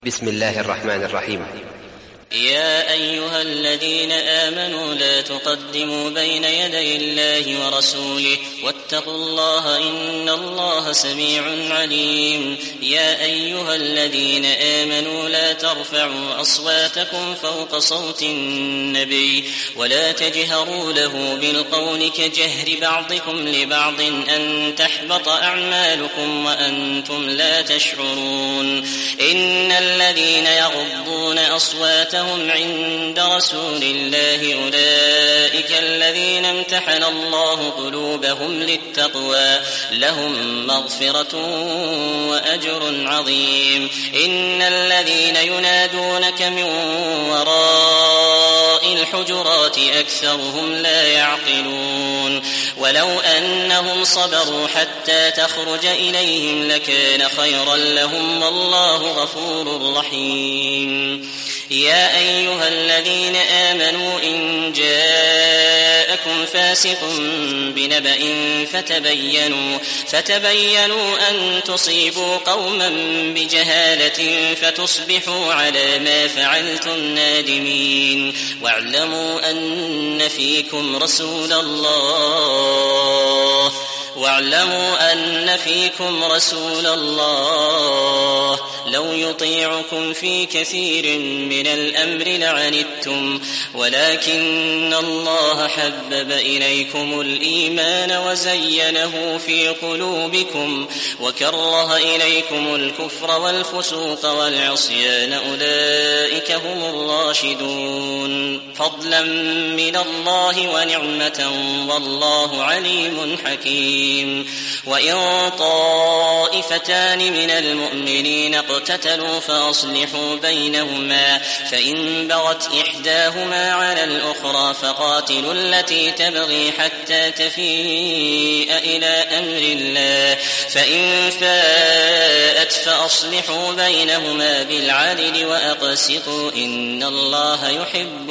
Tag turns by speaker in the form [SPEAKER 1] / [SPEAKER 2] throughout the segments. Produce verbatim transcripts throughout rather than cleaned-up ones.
[SPEAKER 1] بسم الله الرحمن الرحيم.
[SPEAKER 2] يا أيها الذين آمنوا لا تقدموا بين يدي الله ورسوله واتقوا الله إن الله سميع عليم. يا أيها الذين آمنوا لا ترفعوا أصواتكم فوق صوت النبي ولا تجهروا له بالقول كجهر بعضكم لبعض أن تحبط أعمالكم وأنتم لا تشعرون. إن الذين يغضون أصواتهم عند رسول الله أولئك الذين امتحن الله قلوبهم للتقوى لهم مغفرة وأجر عظيم. إن الذين ينادونك من وراء الحجرات أكثرهم لا يعقلون. ولو أنهم صبروا حتى تخرج إليهم لكان خيرا لهم والله غفور رحيم. يا أيها الذين آمنوا إن جاءكم فاسق بنبأ فتبينوا, فتبينوا أن تصيبوا قوما بجهالة فتصبحوا على ما فعلتم نادمين. واعلموا أن فيكم رسول الله واعلموا أن فيكم رسول الله لو يطيعكم في كثير من الأمر لعنتم ولكن الله حبب إليكم الإيمان وزينه في قلوبكم وكره إليكم الكفر والفسوق والعصيان أولئك هم الراشدون. فضلا من الله ونعمة والله عليم حكيم. وإن طائفتان من المؤمنين اقتتلوا فأصلحوا بينهما فإن بغت إحداهما على الأخرى فقاتلوا التي تبغي حتى تفيء إلى أمر الله فإن فاءت فأصلحوا بينهما بالعدل وأقسطوا إن الله يحب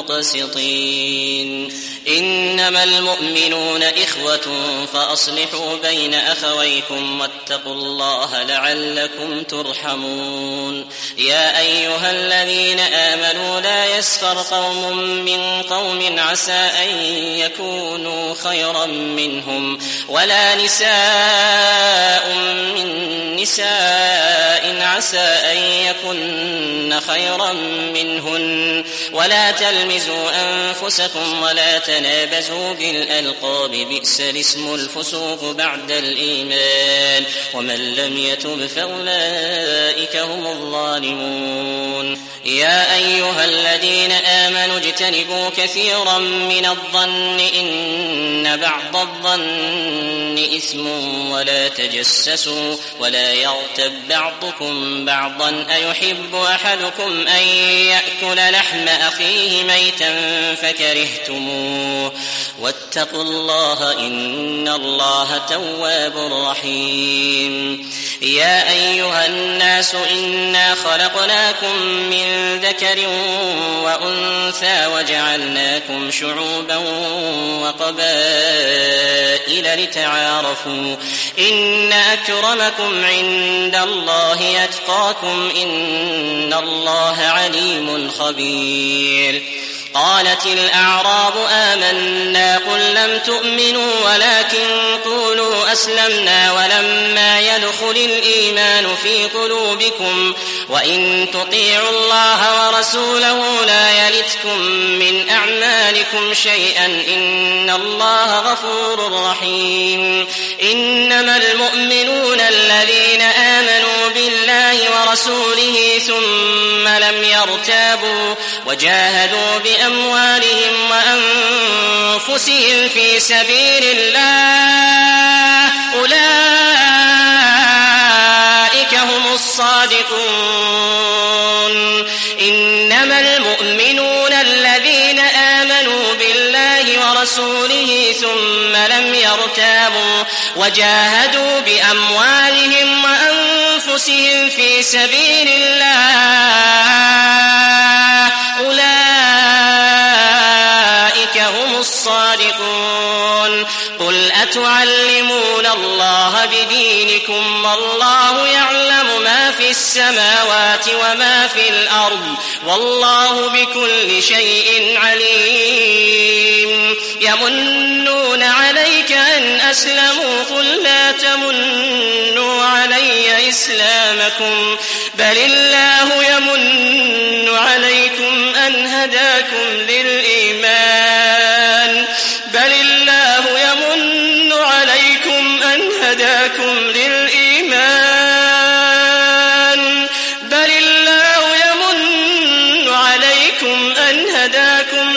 [SPEAKER 2] المقسطين. إنما المؤمنون إخوة فأصلحوا بين أخويكم واتقوا الله لعلكم ترحمون. يا أيها الذين آمنوا لا يسخر قوم من قوم عسى أن يكونوا خيرا منهم ولا نساء من نساء عسى أن يكن خيرا منهن ولا تلمزوا أنفسكم ولا تنابزوا بالألقاب بئس الاسم الفسوق بعد الإيمان ومن لم يتب فأولئك هم الظالمون. يا أيها الذين آمنوا اجتنبوا كثيرا من الظن إن بعض الظن إثم ولا تجسسوا ولا يغتب بعضكم بعضا أيحب أحدكم أن يأكل لحم أخيه ميتا فكرهتموه واتقوا الله إن الله تواب رحيم. يا أيها الناس إنا خلقناكم من ذكر وأنثى وجعلناكم شعوبا وقبائل لتعارفوا إن أكرمكم عند الله أتقاكم إن الله عليم خبير. قالت الأعراب آمنا قل لم تؤمنوا ولكن قولوا أسلمنا ولما يدخل الإيمان في قلوبكم وإن تطيعوا الله ورسوله لا يلتكم من أعمالكم شيئا إن الله غفور رحيم. إنما المؤمنون الذين آمنوا بالله ورسوله ثم لم يرتابوا وجاهدوا بأموالهم وأنفسهم في سبيل الله أولئك هم الصادقون. إنما المؤمنون الذين آمنوا بالله ورسوله ثم لم يرتابوا وجاهدوا بأموالهم وأنفسهم في سبيل الله أولئك هم الصادقون. قل أتعلمون الله بدينكم والله يعلم ما في السماوات وما في الأرض والله بكل شيء عليم. يمنون عليك أن أسلموا قل لا تمنوا علي إسلامكم بل الله يمن عليكم أن هداكم للإيمان بل الله يمن عليكم أن هداكم للإيمان بل الله يمن عليكم أن هداكم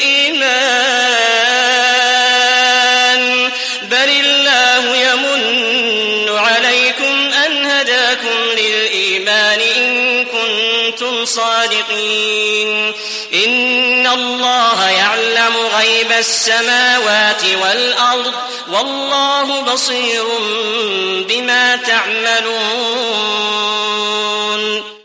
[SPEAKER 2] للإيمان بل الله يمن عليكم أن هداكم للإيمان إن كنتم صادقين. إن الله يعلم غيب السماوات والأرض والله بصير بما تعملون.